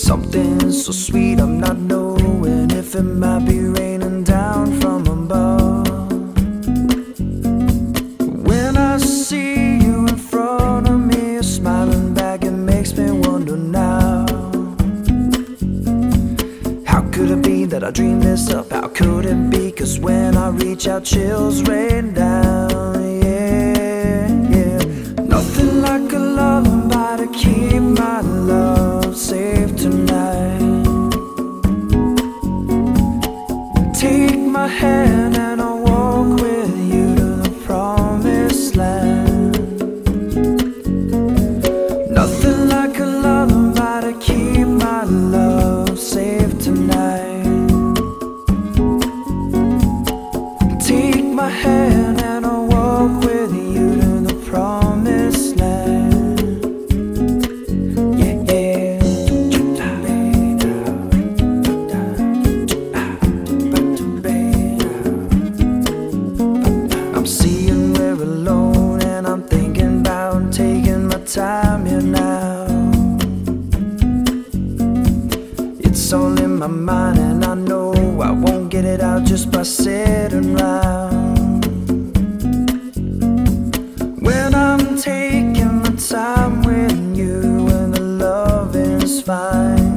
Something so sweet, I'm not knowing if it might be raining down from above. When I see you in front of me, you're smiling back, it makes me wonder now. How could it be that I dreamed this up? How could it be? 'Cause when I reach out, chills rain down. Yeah, yeah. Nothing like a lullaby to keep my love safe tonight. Take my hand and I'll walk with you to the promised land. Nothing like a lullaby to keep my love safe tonight. Take my hand and I'll walk with you to the promised land. Yeah, yeah. I'm seeing we're alone and I'm thinking about taking my time here now. It's all in my mind and I know I won't get it out just by sitting around. When I'm taking my time with you and the loving's fine.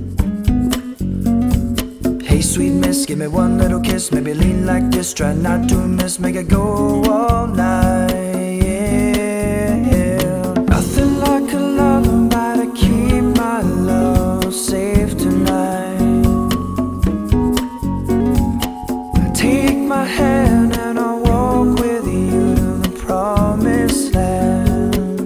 Hey sweet miss, give me one little kiss, maybe lean like this, try not to miss, make it go all night. Yeah, yeah. Nothing like a lullaby to keep my love safe tonight. Take my hand and I'll walk with you to the promised land.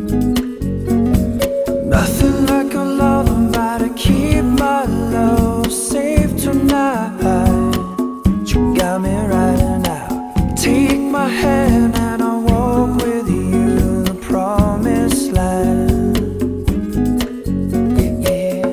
Nothing like a lullaby to keep my love safe tonight. You got me right now. Take my hand and I'll walk with you to the promised land. Yeah,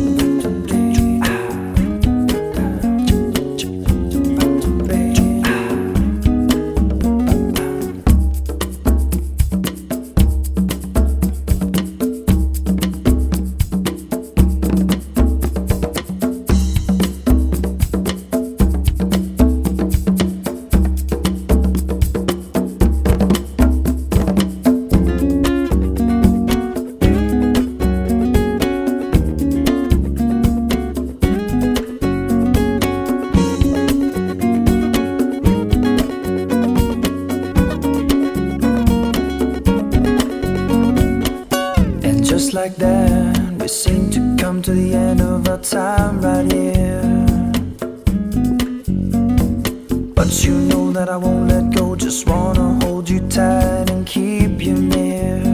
just like that, we seem to come to the end of our time right here. But you know that I won't let go, just wanna hold you tight and keep you near.